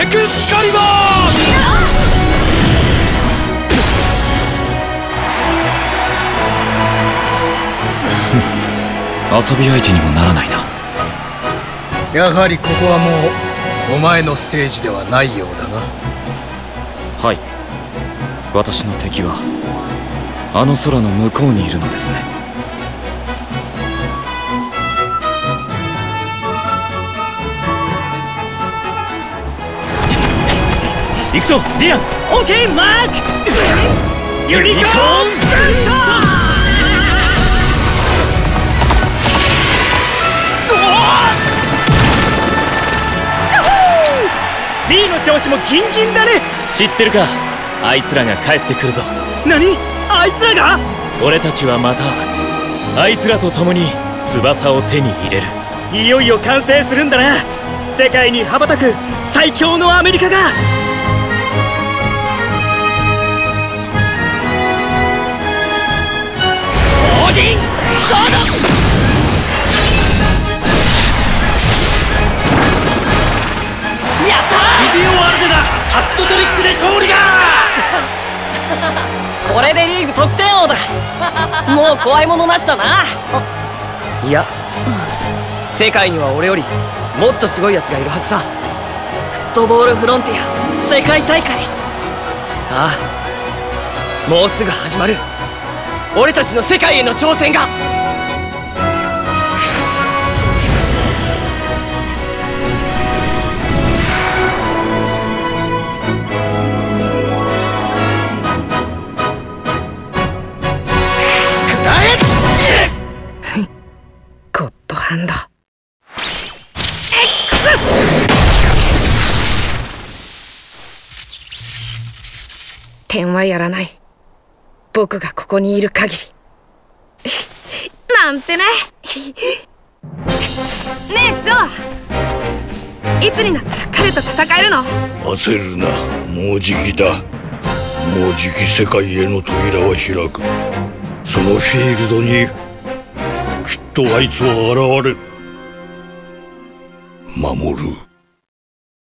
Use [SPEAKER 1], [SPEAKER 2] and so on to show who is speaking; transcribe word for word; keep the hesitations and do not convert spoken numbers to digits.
[SPEAKER 1] クスカリバー遊び相手にもならないな。
[SPEAKER 2] やはりここはもうお前のステージではないようだな。
[SPEAKER 1] はい、私の敵はあの空の向こうにいるのですね。行くぞディアン。
[SPEAKER 3] オーケーマーク。ユニコーンブースト。 B の調子もギンギンだね。
[SPEAKER 1] 知ってるか、あいつらが帰ってくるぞ。
[SPEAKER 3] 何？あいつらが？
[SPEAKER 1] 俺たちはまたあいつらと共に翼を手に入れる。
[SPEAKER 3] いよいよ完成するんだな。世界に羽ばたく最強のアメリカが。オーディンゴード。
[SPEAKER 4] ビデオワールドがハットトリックで勝利だ。
[SPEAKER 5] これでリーグ得点王だ。もう怖いものなしだな。
[SPEAKER 6] いや、世界には俺よりもっとすごいやつがいるはずさ。
[SPEAKER 5] フットボールフロンティア世界大会。
[SPEAKER 6] ああ、もうすぐ始まる俺たちの世界への挑戦が。
[SPEAKER 5] ゴッドハンド X。 点はやらない。僕がここにいる限りなんてね。ねえショー、いつになったら彼と戦えるの？
[SPEAKER 7] 焦るな、もうじきだ。もうじき世界への扉は開く。そのフィールドにきっとあいつは現れる。守る。